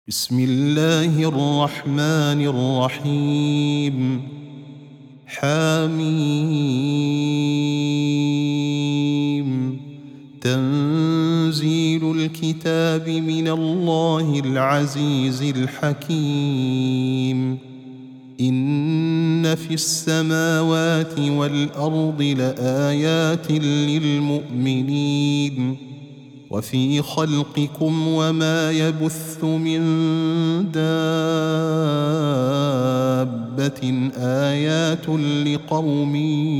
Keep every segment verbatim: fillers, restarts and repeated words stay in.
بسم الله الرحمن الرحيم. حميم. تنزيل الكتاب من الله العزيز الحكيم. إن في السماوات والأرض لآيات للمؤمنين وفي خلقكم وما يبث من دابة آيات لقوم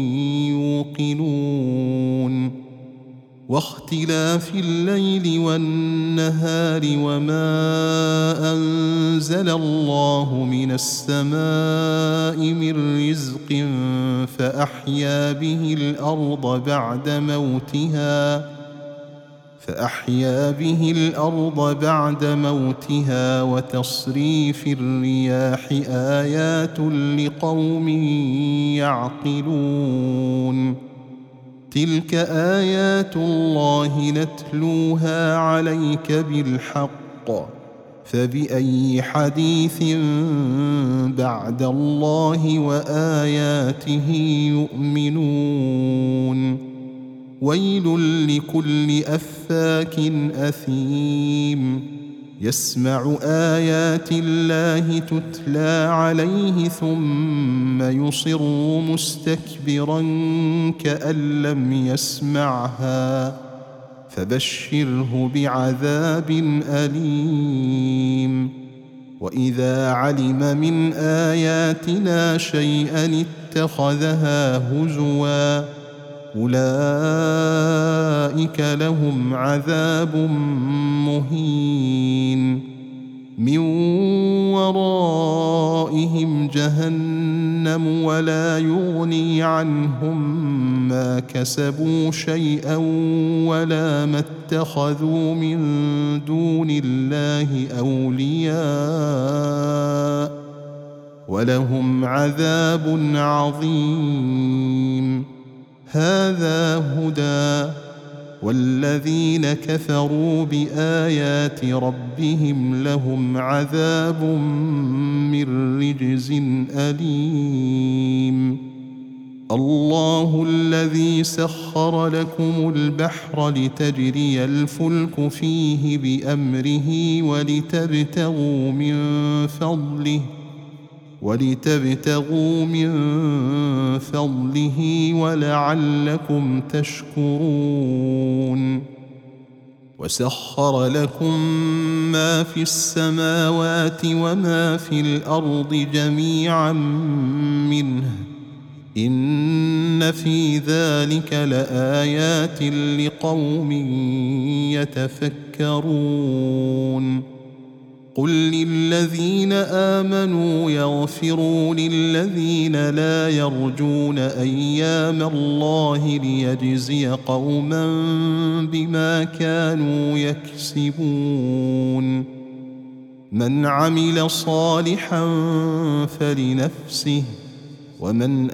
يوقنون. واختلاف الليل والنهار وما أنزل الله من السماء من رزق فأحيا به الأرض بعد موتها فأحيا به الأرض بعد موتها وتصريف الرياح آيات لقوم يعقلون. تلك آيات الله نتلوها عليك بالحق فبأي حديث بعد الله وآياته يؤمنون. ويل لكل أفاك أثيم يسمع آيات الله تتلى عليه ثم يصر مستكبرا كأن لم يسمعها فبشره بعذاب أليم. وإذا علم من آياتنا شيئا اتخذها هزوا أولئك لهم عذاب مهين. من ورائهم جهنم ولا يغني عنهم ما كسبوا شيئا ولا ما اتخذوا من دون الله أولياء ولهم عذاب عظيم. هذا هدى والذين كفروا بآيات ربهم لهم عذاب من رجز أليم. الله الذي سخر لكم البحر لتجري الفلك فيه بأمره ولتبتغوا من فضله ولتبتغوا من فضله ولعلكم تشكرون. وسخر لكم ما في السماوات وما في الأرض جميعا منه إن في ذلك لآيات لقوم يتفكرون. قل للذين آمنوا يغفروا للذين لا يرجون أيام الله ليجزي قوما بما كانوا يكسبون. من عمل صالحا فلنفسه ومن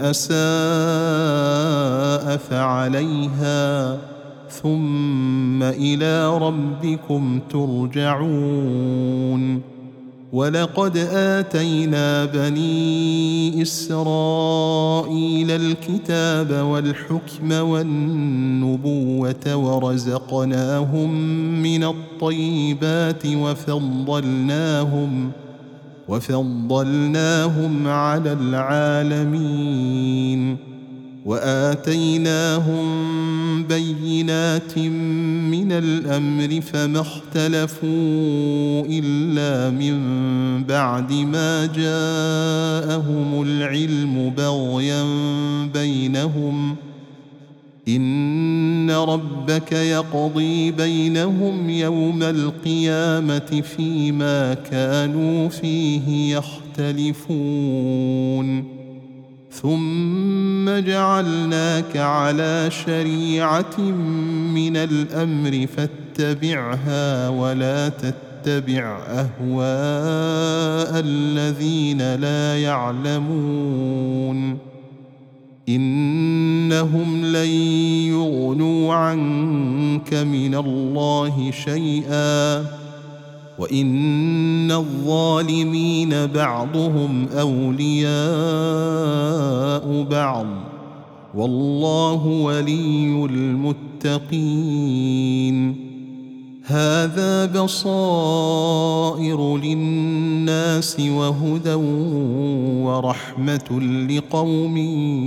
أساء فعليها ثم إلى ربكم ترجعون. ولقد آتينا بني إسرائيل الكتاب والحكم والنبوة ورزقناهم من الطيبات وفضلناهم وفضلناهم على العالمين. وآتيناهم بينات من الأمر فما اختلفوا إلا من بعد ما جاءهم العلم بغيا بينهم. إن ربك يقضي بينهم يوم القيامة فيما كانوا فيه يختلفون. ثم جعلناك على شريعة من الأمر فاتبعها ولا تتبع أهواء الذين لا يعلمون. إنهم لن يغنوا عنك من الله شيئا وإن الظالمين بعضهم أولياء بعض والله ولي المتقين. هذا بصائر للناس وهدى ورحمة لقوم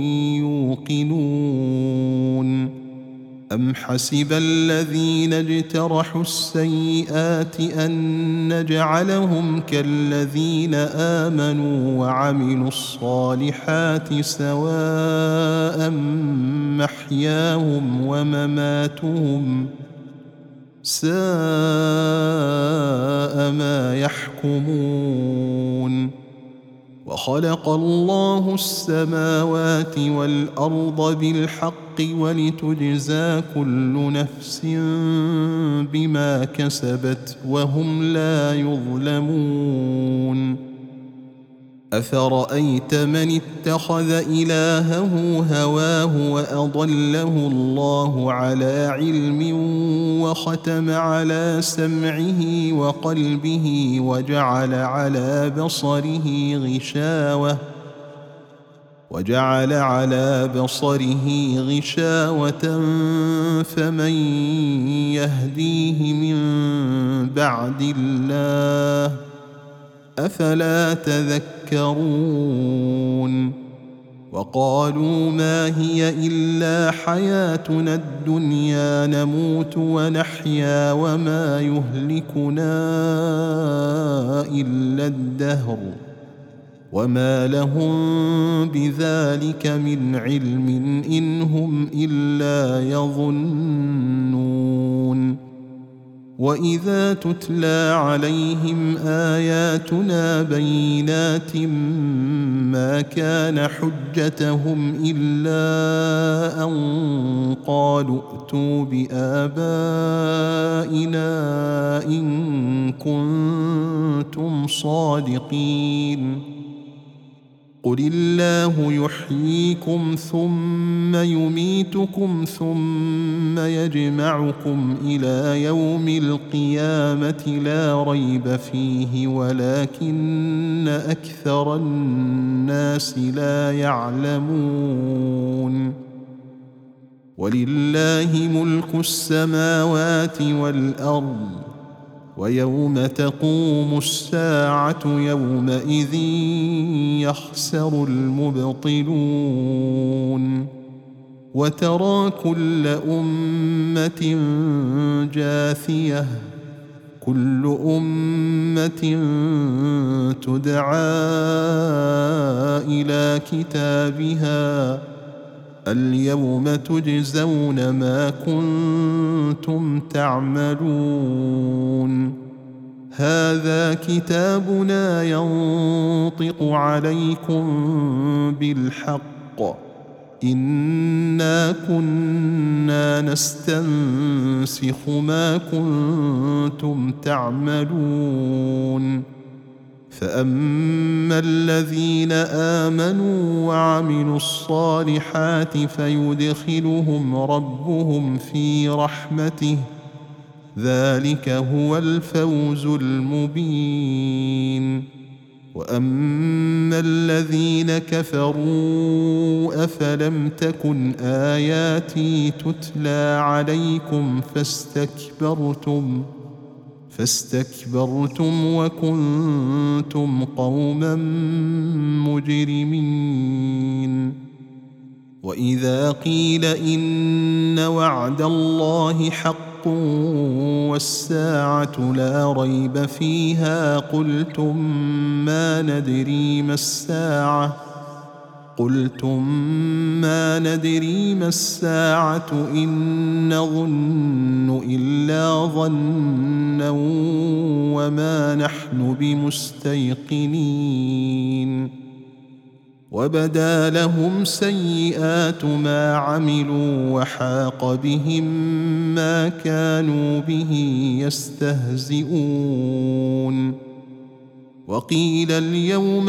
يوقنون. أم حسب الذين اجترحوا السيئات أن نجعلهم كالذين آمنوا وعملوا الصالحات سواء محياهم ومماتهم ساء ما يحكمون. وخلق الله السماوات والأرض بالحق ولتجزى كل نفس بما كسبت وهم لا يظلمون. أفرأيت من اتخذ إلهه هواه وأضله الله على علم وختم على سمعه وقلبه وجعل على بصره غشاوة وجعل على بصره غشاوة فمن يهديه من بعد الله أفلا تذكرون. وقالوا ما هي إلا حياتنا الدنيا نموت ونحيا وما يهلكنا إلا الدهر وما لهم بذلك من علم إن هم إلا يظنون. وإذا تتلى عليهم آياتنا بينات ما كان حجتهم إلا أن قالوا ائتوا بآبائنا إن كنتم صادقين. قل الله يحييكم ثم يميتكم ثم يجمعكم إلى يوم القيامة لا ريب فيه ولكن أكثر الناس لا يعلمون. ولله ملك السماوات والأرض ويوم تقوم الساعة يومئذ يخسر المبطلون. وترى كل أمة جاثية كل أمة تدعى إلى كتابها اليوم تجزون ما كنتم تعملون. هذا كتابنا ينطق عليكم بالحق إنا كنا نستنسخ ما كنتم تعملون. فأما الذين آمنوا وعملوا الصالحات فيدخلهم ربهم في رحمته ذلك هو الفوز المبين. وأما الذين كفروا أفلم تكن آياتي تتلى عليكم فاستكبرتم فاستكبرتم وكنتم قوما مجرمين. وإذا قيل إن وعد الله حق والساعة لا ريب فيها قلتم ما ندري ما الساعة قلتم ما ندري ما الساعة إن نظن إلا ظنا وما نحن بمستيقنين. وبدا لهم سيئات ما عملوا وحاق بهم ما كانوا به يستهزئون. وقيل اليوم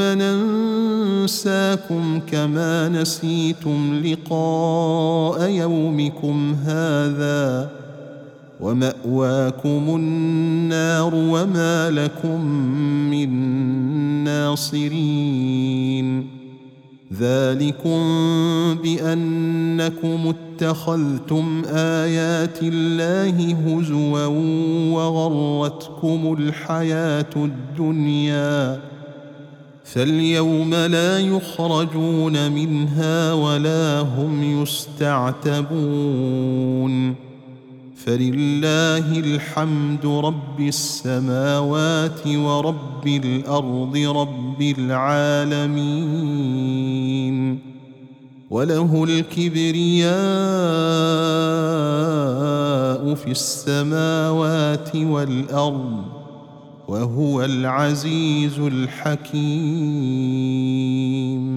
ننساكم كما نسيتم لقاء يومكم هذا ومأواكم النار وما لكم من ناصرين ذلكم بأنكم اتخذتم آيات الله هزوا وغرتكم الحياة الدنيا فاليوم لا يخرجون منها ولا هم يستعتبون فلله الحمد رب السماوات ورب الأرض رب العالمين وله الكبرياء في السماوات والأرض وهو العزيز الحكيم